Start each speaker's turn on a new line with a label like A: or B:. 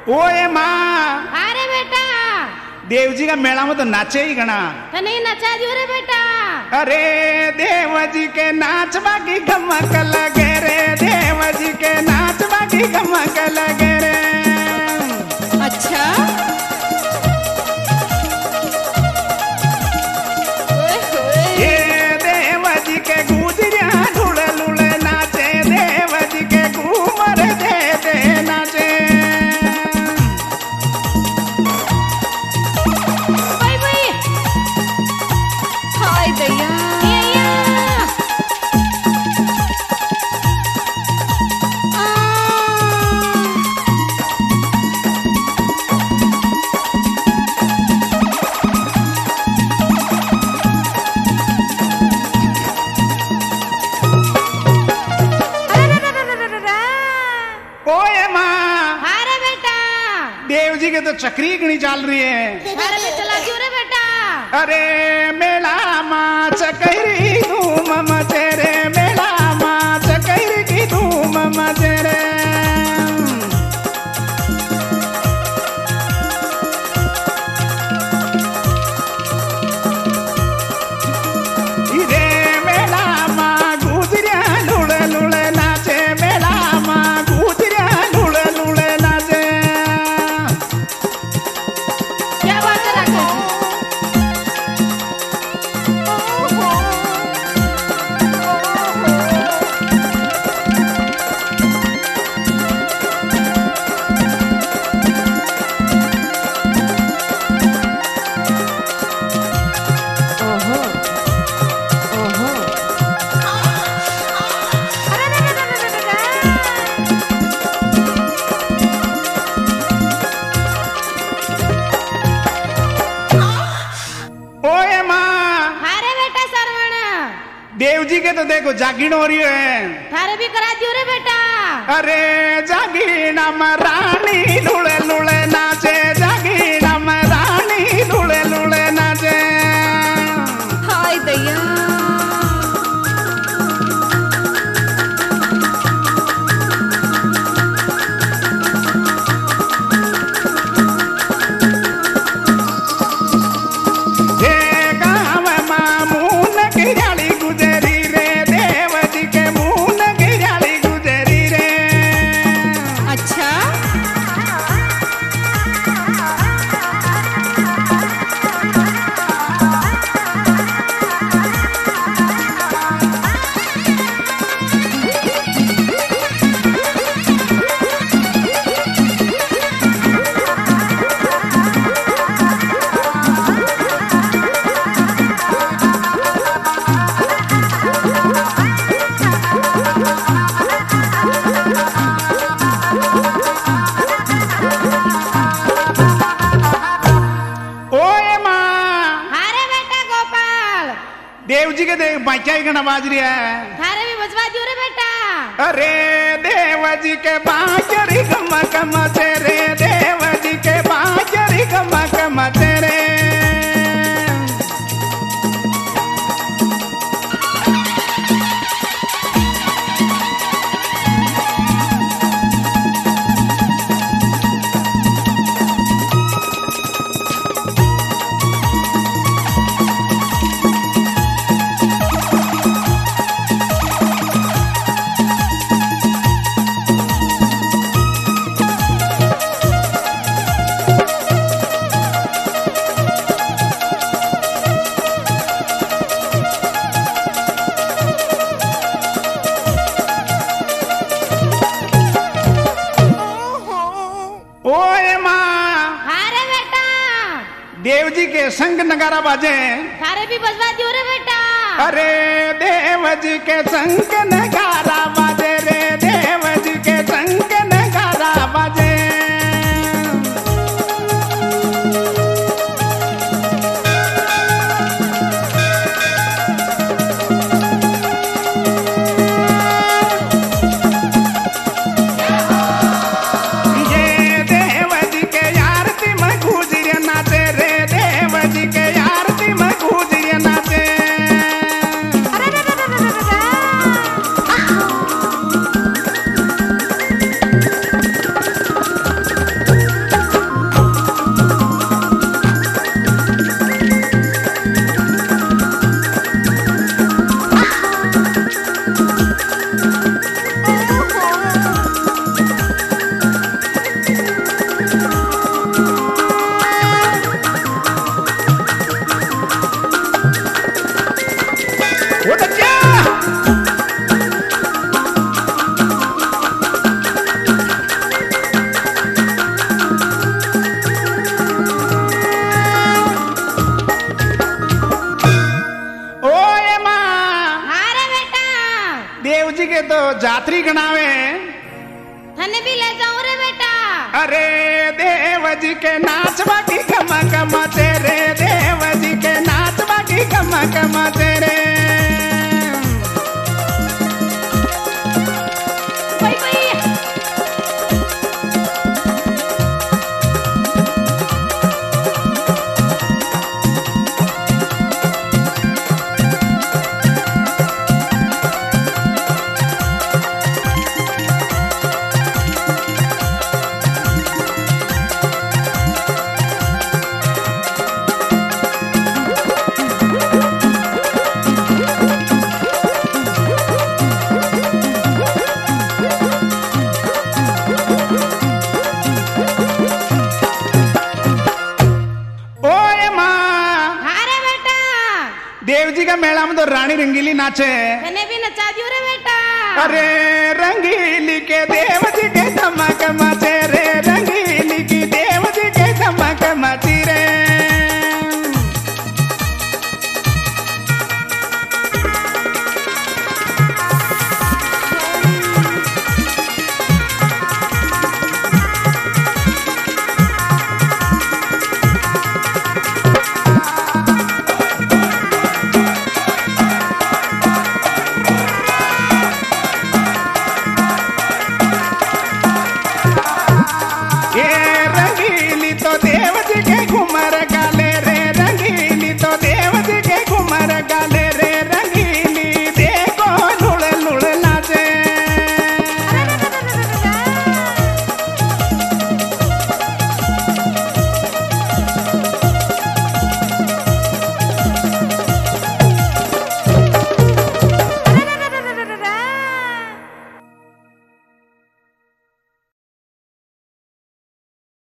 A: ओए माँ,
B: अरे बेटा
A: देव जी का मेला में तो नाचे ही गणा।
B: तो नहीं नचा दियो रे बेटा।
A: अरे देव जी के नाच बाकी गमक लगे रे, देव जी के नाच बाकी गमक लगे रे।
B: अच्छा
A: ये देव जी के गुजरिया लुड़े लुड़े नाचे, देव जी के घूमर दे दे नाचे।
B: भाई भाई हाय दैया
A: ओए माँ,
B: अरे बेटा
A: देव जी के तो चक्री गणी चल रही है।
B: अरे बेटा चला दियो रे बेटा।
A: अरे मेला माँ चकरी धूम मचे रे, मेला माँ चकरी की धूम मचे रे। इरे मेला माँ गुजरिया लुड़े लुड़े नाचे, मेला माँ गुजरिया लुड़े लुड़े नाचे।
B: क्या बात है राकेश
A: ओए माँ,
B: अरे बेटा सरवण
A: देव जी के तो देखो जागीण हो रही है।
B: थारे भी करा दियो रे बेटा।
A: अरे जागीना में रानी लुड़े लुड़े नाचे, जागीना में रानी लुड़े लुड़े नाचे।
B: हाय दैया
A: हे गाँव माँ मून की जाली गुजरी रे, देव जी के मून की जाली गुजरी रे।
B: अच्छा
A: ओए माँ,
B: अरे बेटा गोपाल
A: देव जी के देख बाइका गणा बाज रही है।
B: थारे भी बजवा दियो रे बेटा।
A: अरे देव जी के बाजरी गमक मचे रे, देव जी के बाजरी गमक मचे रे। ओए माँ,
B: अरे बेटा
A: देव जी के संग नगारा बाजे।
B: थारे भी बजवा दियो रे बेटा।
A: अरे देव जी के संग नगारा बाजे रे, देव जी के संग नगारा बाजे। ये देव जी के आरती में गुजरिया नाचे रे, देव जी के आरती में गुजरिया नाचे।
B: अरे
A: जात्री गणावे
B: थाने भी ले जाऊं रे बेटा।
A: अरे देव जी के नाच बाकी कमा कमा तेरे देव जी के नाच बाकी कमा कमा तेरे
B: भाई भाई
A: देव जी का मेला में तो रानी रंगीली नाचे
B: मैंने भी नचा दियो रे बेटा।
A: अरे रंगीली के देव जी के